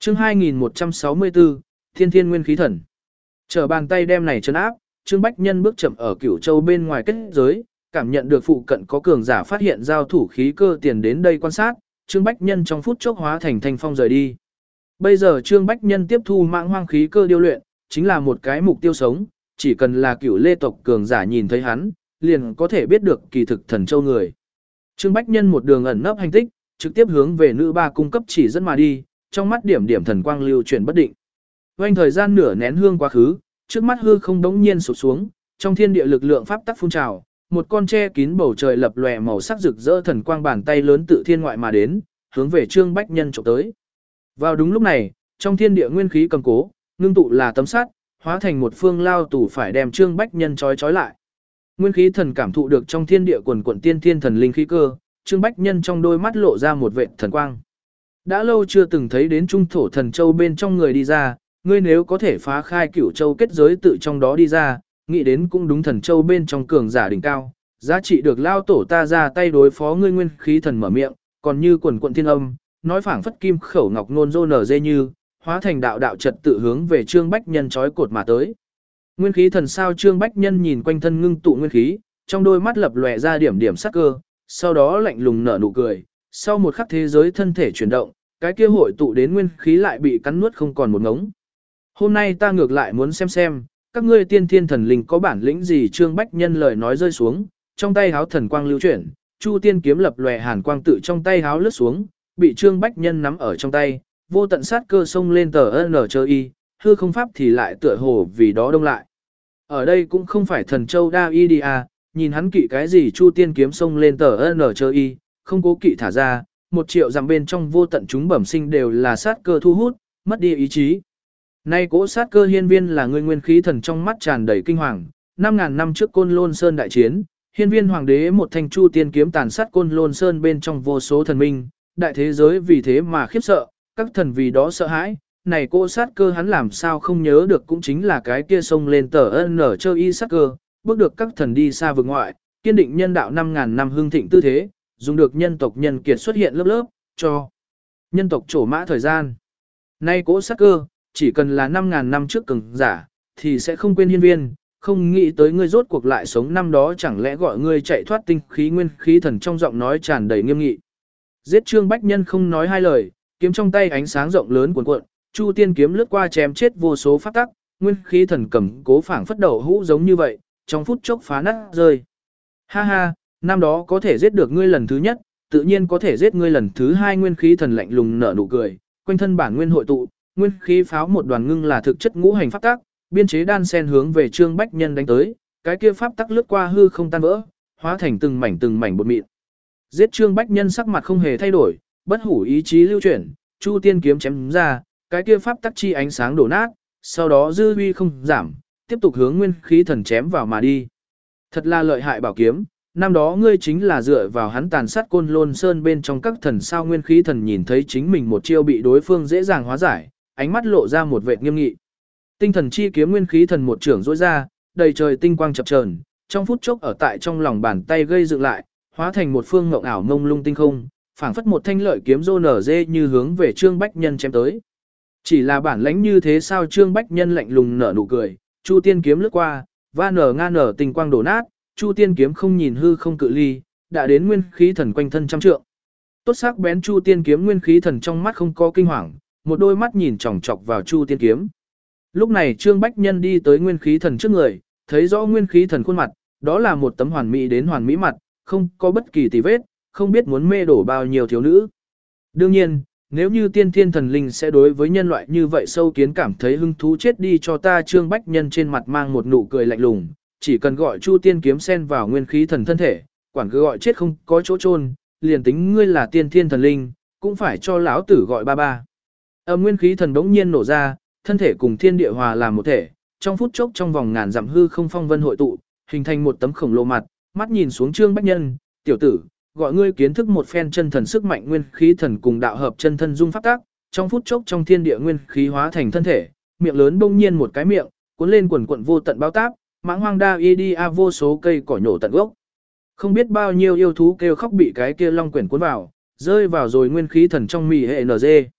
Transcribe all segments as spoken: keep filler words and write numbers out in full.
Chương hai nghìn một trăm sáu mươi tư, Thiên Thiên Nguyên Khí Thần. Trở bàn tay đem này trấn áp, Trương Bách Nhân bước chậm ở Cửu Châu bên ngoài kết giới, cảm nhận được phụ cận có cường giả phát hiện giao thủ khí cơ tiền đến đây quan sát, Trương Bách Nhân trong phút chốc hóa thành thanh phong rời đi. Bây giờ Trương Bách Nhân tiếp thu mãng hoang khí cơ điêu luyện, chính là một cái mục tiêu sống, chỉ cần là Cửu Lê tộc cường giả nhìn thấy hắn, liền có thể biết được kỳ thực Thần Châu người. Trương Bách Nhân một đường ẩn nấp hành tích, trực tiếp hướng về nữ ba cung cấp chỉ dẫn mà đi, trong mắt điểm điểm thần quang lưu chuyển bất định. Quanh thời gian nửa nén hương quá khứ, trước mắt hư không đống nhiên sụp xuống, trong thiên địa lực lượng pháp tắc phun trào, một con che kín bầu trời lập lòe màu sắc rực rỡ thần quang bàn tay lớn tự thiên ngoại mà đến, hướng về Trương Bách Nhân chụp tới. Vào đúng lúc này, trong thiên địa nguyên khí cầm cố, ngưng tụ là tấm sắt, hóa thành một phương lao tù phải đem Trương Bách Nhân trói trói lại. Nguyên khí thần cảm thụ được trong thiên địa quần quần tiên thiên thần linh khí cơ, Trương Bách Nhân trong đôi mắt lộ ra một vệt thần quang. Đã lâu chưa từng thấy đến trung thổ thần châu bên trong người đi ra, ngươi nếu có thể phá khai Cửu Châu kết giới tự trong đó đi ra, nghĩ đến cũng đúng thần châu bên trong cường giả đỉnh cao, giá trị được lao tổ ta ra tay đối phó ngươi nguyên khí thần mở miệng, còn như quần quận thiên âm, nói phảng phất kim khẩu ngọc nôn rô nở dê như, hóa thành đạo đạo trật tự hướng về Trương Bách Nhân trói cột mà tới. Nguyên khí thần sao Trương Bách Nhân nhìn quanh thân ngưng tụ nguyên khí, trong đôi mắt lập lòe ra điểm điểm sắc cơ, sau đó lạnh lùng nở nụ cười, sau một khắc thế giới thân thể chuyển động, cái kia hội tụ đến nguyên khí lại bị cắn nuốt không còn một ngống. Hôm nay ta ngược lại muốn xem xem, các ngươi tiên thiên thần linh có bản lĩnh gì. Trương Bách Nhân lời nói rơi xuống, trong tay háo thần quang lưu chuyển, Chu Tiên kiếm lập lòe hàn quang tự trong tay háo lướt xuống, bị Trương Bách Nhân nắm ở trong tay, vô tận sát cơ xông lên tờ N chơ y, hư không pháp thì lại tựa hồ vì đó đông lại. Ở đây cũng không phải thần châu đa y đi à, nhìn hắn kỵ cái gì Chu Tiên kiếm xông lên tờ N chơ y, không cố kỵ thả ra, một triệu dặm bên trong vô tận chúng bẩm sinh đều là sát cơ thu hút, mất đi ý chí. Nay cỗ sát cơ hiên viên là người nguyên khí thần trong mắt tràn đầy kinh hoàng, năm ngàn năm trước Côn Lôn Sơn đại chiến, hiên viên hoàng đế một thanh Chu Tiên kiếm tàn sát Côn Lôn Sơn bên trong vô số thần minh, đại thế giới vì thế mà khiếp sợ, các thần vì đó sợ hãi, này cỗ sát cơ hắn làm sao không nhớ được cũng chính là cái kia sông lên tờ N chơ y sát cơ, bước được các thần đi xa vực ngoại, kiên định nhân đạo năm ngàn năm hưng thịnh tư thế, dùng được nhân tộc nhân kiệt xuất hiện lớp lớp, cho nhân tộc trổ mã thời gian. Nay cỗ sát cơ, chỉ cần là năm ngàn năm trước cường giả, thì sẽ không quên hiên viên, không nghĩ tới ngươi rốt cuộc lại sống năm đó chẳng lẽ gọi ngươi chạy thoát tinh khí nguyên khí thần trong giọng nói tràn đầy nghiêm nghị. Giết Trương Bách Nhân không nói hai lời, kiếm trong tay ánh sáng rộng lớn cuồn cuộn, Chu Tiên kiếm lướt qua chém chết vô số pháp tắc, nguyên khí thần cầm cố phảng phất đầu hũ giống như vậy, trong phút chốc phá nát rơi. Ha ha, năm đó có thể giết được ngươi lần thứ nhất, tự nhiên có thể giết ngươi lần thứ hai. Nguyên khí thần lạnh lùng nở nụ cười, quanh thân bản nguyên hội tụ, nguyên khí pháo một đoàn ngưng là thực chất ngũ hành pháp tắc, biên chế đan sen hướng về Trương Bách Nhân đánh tới, cái kia pháp tắc lướt qua hư không tan vỡ, hóa thành từng mảnh từng mảnh bột mịn. Giết Trương Bách Nhân sắc mặt không hề thay đổi, bất hủ ý chí lưu chuyển, Chu Tiên kiếm chém ra, cái kia pháp tắc chi ánh sáng đổ nát, sau đó dư uy không giảm, tiếp tục hướng nguyên khí thần chém vào mà đi. Thật là lợi hại bảo kiếm, năm đó ngươi chính là dựa vào hắn tàn sát Côn Lôn Sơn bên trong các thần sao. Nguyên khí thần nhìn thấy chính mình một chiêu bị đối phương dễ dàng hóa giải, ánh mắt lộ ra một vệt nghiêm nghị. Tinh thần chi kiếm nguyên khí thần một trưởng rỗi ra, đầy trời tinh quang chập chờn, trong phút chốc ở tại trong lòng bàn tay gây dựng lại, hóa thành một phương ngộng ảo mông lung tinh không, phảng phất một thanh lợi kiếm rô nở dê như hướng về Trương Bách Nhân chém tới. Chỉ là bản lãnh như thế sao? Trương Bách Nhân lạnh lùng nở nụ cười, Chu Tiên kiếm lướt qua, va nở nga nở tinh quang đổ nát, Chu Tiên kiếm không nhìn hư không cự ly, đã đến nguyên khí thần quanh thân trăm trượng. Tốt sắc bén Chu Tiên kiếm nguyên khí thần trong mắt không có kinh hoàng, một đôi mắt nhìn chòng chọc vào Chu Tiên kiếm. Lúc này Trương Bách Nhân đi tới nguyên khí thần trước người, thấy rõ nguyên khí thần khuôn mặt, đó là một tấm hoàn mỹ đến hoàn mỹ mặt, không có bất kỳ tì vết, không biết muốn mê đổ bao nhiêu thiếu nữ. Đương nhiên, nếu như tiên thiên thần linh sẽ đối với nhân loại như vậy sâu kiến cảm thấy hứng thú, chết đi cho ta. Trương Bách Nhân trên mặt mang một nụ cười lạnh lùng, chỉ cần gọi Chu Tiên kiếm xen vào nguyên khí thần thân thể, quản cứ gọi chết không có chỗ chôn, liền tính ngươi là tiên thiên thần linh, cũng phải cho lão tử gọi ba ba. Âm nguyên khí thần đống nhiên nổ ra, thân thể cùng thiên địa hòa làm một thể, trong phút chốc trong vòng ngàn dặm hư không phong vân hội tụ, hình thành một tấm khổng lồ mặt, mắt nhìn xuống Trương Bách Nhân, tiểu tử, gọi ngươi kiến thức một phen chân thần sức mạnh. Nguyên khí thần cùng đạo hợp chân thân dung pháp tác, trong phút chốc trong thiên địa nguyên khí hóa thành thân thể, miệng lớn bỗng nhiên một cái miệng, cuốn lên quần quần vô tận bao táp, mãng hoang đa y đi a vô số cây cỏ nhổ tận gốc. Không biết bao nhiêu yêu thú kêu khóc bị cái kia long quyển cuốn vào, rơi vào rồi nguyên khí thần trong mì hệ en giê.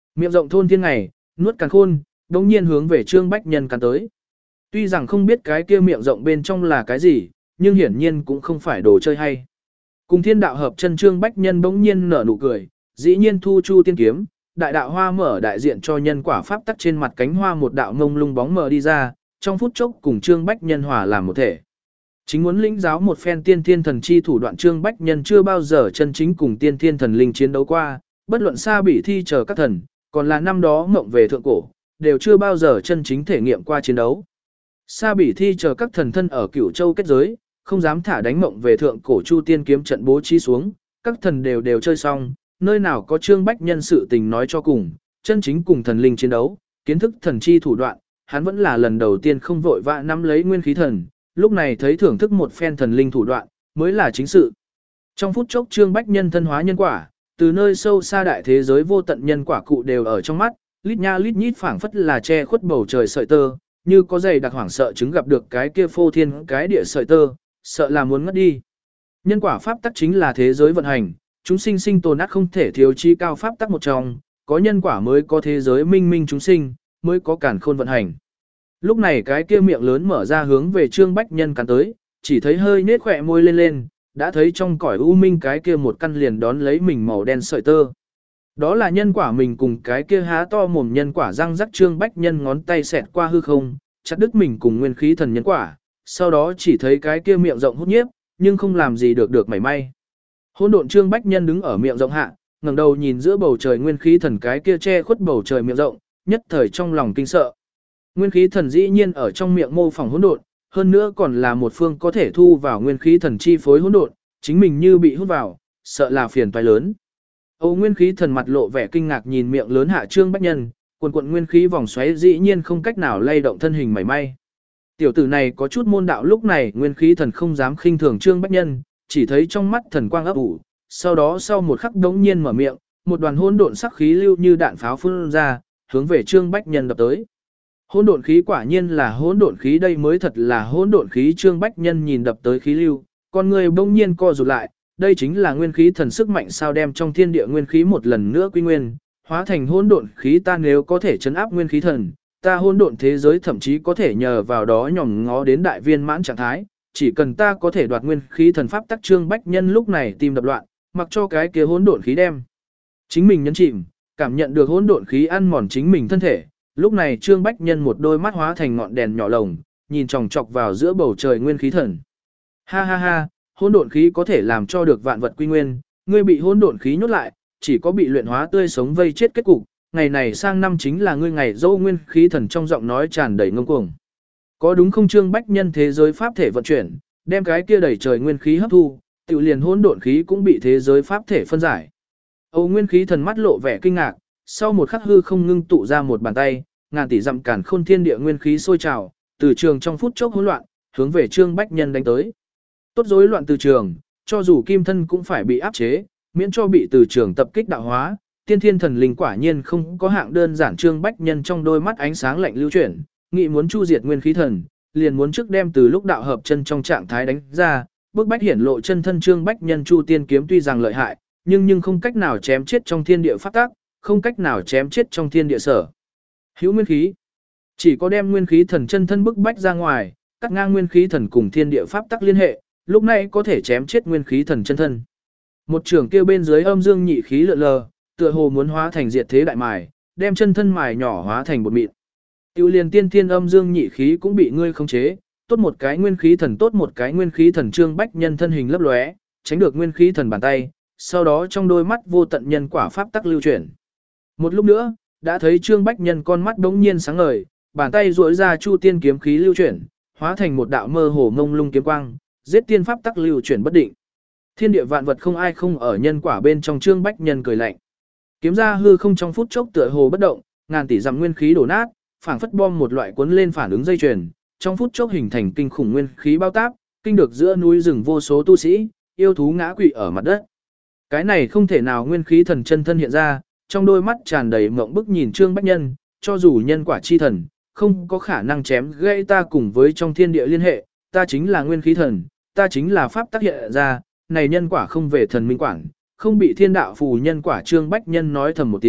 Miệng rộng thôn thiên ngày, nuốt càn khôn, đống nhiên hướng về Trương Bách Nhân cắn tới. Tuy rằng không biết cái kia miệng rộng bên trong là cái gì, nhưng hiển nhiên cũng không phải đồ chơi hay. Cùng thiên đạo hợp chân Trương Bách Nhân bỗng nhiên nở nụ cười, dĩ nhiên thu chu tiên kiếm, đại đạo hoa mở đại diện cho nhân quả pháp tắc trên mặt cánh hoa một đạo ngông lung bóng mờ đi ra, trong phút chốc cùng Trương Bách Nhân hòa làm một thể. Chính muốn lĩnh giáo một phen tiên thiên thần chi thủ đoạn Trương Bách Nhân chưa bao giờ chân chính cùng tiên thiên thần linh chiến đấu qua, bất luận xa bị thi chờ các thần, còn là năm đó mộng về thượng cổ, đều chưa bao giờ chân chính thể nghiệm qua chiến đấu. Sa bỉ thi chờ các thần thân ở Cửu Châu kết giới, không dám thả đánh mộng về thượng cổ Chu Tiên kiếm trận bố trí xuống, các thần đều đều chơi xong, nơi nào có Trương Bách Nhân sự tình nói cho cùng, chân chính cùng thần linh chiến đấu, kiến thức thần chi thủ đoạn, hắn vẫn là lần đầu tiên không vội vã nắm lấy nguyên khí thần, lúc này thấy thưởng thức một phen thần linh thủ đoạn, mới là chính sự. Trong phút chốc Trương Bách Nhân thân hóa nhân quả, từ nơi sâu xa đại thế giới vô tận nhân quả cụ đều ở trong mắt, lít nha lít nhít phảng phất là che khuất bầu trời sợi tơ, như có dày đặc hoảng sợ chứng gặp được cái kia phô thiên cái địa sợi tơ, sợ là muốn ngất đi. Nhân quả pháp tắc chính là thế giới vận hành, chúng sinh sinh tồn ác không thể thiếu chi cao pháp tắc một trong, có nhân quả mới có thế giới minh minh chúng sinh, mới có càn khôn vận hành. Lúc này cái kia miệng lớn mở ra hướng về Trương Bách Nhân cắn tới, chỉ thấy hơi nết khỏe môi lên lên, đã thấy trong cõi u minh cái kia một căn liền đón lấy mình màu đen sợi tơ. Đó là nhân quả mình cùng cái kia há to mồm nhân quả răng rắc Trương Bách Nhân ngón tay xẹt qua hư không, chặt đứt mình cùng nguyên khí thần nhân quả, sau đó chỉ thấy cái kia miệng rộng hút nhiếp, nhưng không làm gì được được mảy may. Hỗn độn Trương Bách Nhân đứng ở miệng rộng hạ, ngẩng đầu nhìn giữa bầu trời nguyên khí thần cái kia che khuất bầu trời miệng rộng, nhất thời trong lòng kinh sợ. Nguyên khí thần dĩ nhiên ở trong miệng mô phỏng hỗn độn, hơn nữa còn là một phương có thể thu vào nguyên khí thần chi phối hỗn độn, chính mình như bị hút vào, sợ là phiền toái lớn. Âu nguyên khí thần mặt lộ vẻ kinh ngạc nhìn miệng lớn hạ Trương Bách Nhân, quần quần nguyên khí vòng xoáy dĩ nhiên không cách nào lay động thân hình mảy may. Tiểu tử này có chút môn đạo, lúc này nguyên khí thần không dám khinh thường Trương Bách Nhân, chỉ thấy trong mắt thần quang ấp ủ, sau đó sau một khắc đống nhiên mở miệng, một đoàn hỗn độn sắc khí lưu như đạn pháo phun ra, hướng về Trương Bách Nhân đập tới. Hỗn độn khí quả nhiên là hỗn độn khí, đây mới thật là hỗn độn khí. Trương Bách Nhân nhìn đập tới khí lưu, con người bỗng nhiên co rụt lại, đây chính là nguyên khí thần sức mạnh sao đem trong thiên địa nguyên khí một lần nữa quy nguyên, hóa thành hỗn độn khí. Ta nếu có thể chấn áp nguyên khí thần, ta hỗn độn thế giới thậm chí có thể nhờ vào đó nhòm ngó đến đại viên mãn trạng thái, chỉ cần ta có thể đoạt nguyên khí thần pháp tắc. Trương Bách Nhân lúc này tim đập loạn, mặc cho cái kia hỗn độn khí đem chính mình nhấn chìm, cảm nhận được hỗn độn khí ăn mòn chính mình thân thể. Lúc này Trương Bách Nhân một đôi mắt hóa thành ngọn đèn nhỏ lồng, nhìn chòng chọc vào giữa bầu trời nguyên khí thần. Ha ha ha, hỗn độn khí có thể làm cho được vạn vật quy nguyên, ngươi bị hỗn độn khí nhốt lại, chỉ có bị luyện hóa tươi sống vây chết kết cục, ngày này sang năm chính là ngươi ngày dâu nguyên khí thần. Trong giọng nói tràn đầy ngông cuồng. Có đúng không? Trương Bách Nhân thế giới pháp thể vận chuyển, đem cái kia đầy trời nguyên khí hấp thu, tự liền hỗn độn khí cũng bị thế giới pháp thể phân giải. Âu nguyên khí thần mắt lộ vẻ kinh ngạc, sau một khắc hư không ngưng tụ ra một bàn tay, ngàn tỷ dặm càn khôn thiên địa nguyên khí sôi trào, từ trường trong phút chốc hỗn loạn, hướng về Trương Bách Nhân đánh tới. Tốt rối loạn từ trường, cho dù kim thân cũng phải bị áp chế, miễn cho bị từ trường tập kích đạo hóa. Tiên thiên thần linh quả nhiên không có hạng đơn giản. Trương Bách Nhân trong đôi mắt ánh sáng lạnh lưu chuyển, nghị muốn chu diệt nguyên khí thần, liền muốn trước đem từ lúc đạo hợp chân trong trạng thái đánh ra, bước bách hiển lộ chân thân. Trương Bách Nhân chu tiên kiếm tuy rằng lợi hại, nhưng nhưng không cách nào chém chết trong thiên địa pháp tắc, không cách nào chém chết trong thiên địa sở hữu nguyên khí, chỉ có đem nguyên khí thần chân thân bức bách ra ngoài, cắt ngang nguyên khí thần cùng thiên địa pháp tắc liên hệ, lúc này có thể chém chết nguyên khí thần chân thân. Một trường kêu bên dưới âm dương nhị khí lượn lờ, tựa hồ muốn hóa thành diệt thế đại mài, đem chân thân mài nhỏ hóa thành bột mịn. Tiêu liền tiên thiên âm dương nhị khí cũng bị ngươi khống chế, tốt một cái nguyên khí thần, tốt một cái nguyên khí thần. Trương Bách Nhân thân hình lấp lóe, tránh được nguyên khí thần bàn tay, sau đó trong đôi mắt vô tận nhân quả pháp tắc lưu chuyển. Một lúc nữa, đã thấy Trương Bách Nhân con mắt bỗng nhiên sáng ngời, bàn tay duỗi ra chu tiên kiếm khí lưu chuyển, hóa thành một đạo mơ hồ ngông lung kiếm quang, giết tiên pháp tắc lưu chuyển bất định. Thiên địa vạn vật không ai không ở nhân quả bên trong. Trương Bách Nhân cười lạnh, kiếm ra hư không trong phút chốc tựa hồ bất động, ngàn tỷ dặm nguyên khí đổ nát, phảng phất bom một loại cuốn lên phản ứng dây chuyền, trong phút chốc hình thành kinh khủng nguyên khí bao táp, kinh được giữa núi rừng vô số tu sĩ, yêu thú ngã quỵ ở mặt đất. Cái này không thể nào. Nguyên khí thần chân thân hiện ra, trong đôi mắt tràn đầy mộng bức nhìn Trương Bách Nhân, cho dù nhân quả chi thần, không có khả năng chém gãy ta cùng với trong thiên địa liên hệ, ta chính là nguyên khí thần, ta chính là pháp tác hiện ra, này nhân quả không về thần minh quản, không bị thiên đạo phù nhân quả. Trương Bách Nhân nói thầm một tiếng,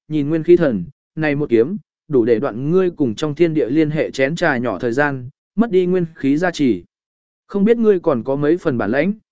nhìn nguyên khí thần, này một kiếm, đủ để đoạn ngươi cùng trong thiên địa liên hệ chén trà nhỏ thời gian, mất đi nguyên khí gia trì. Không biết ngươi còn có mấy phần bản lãnh.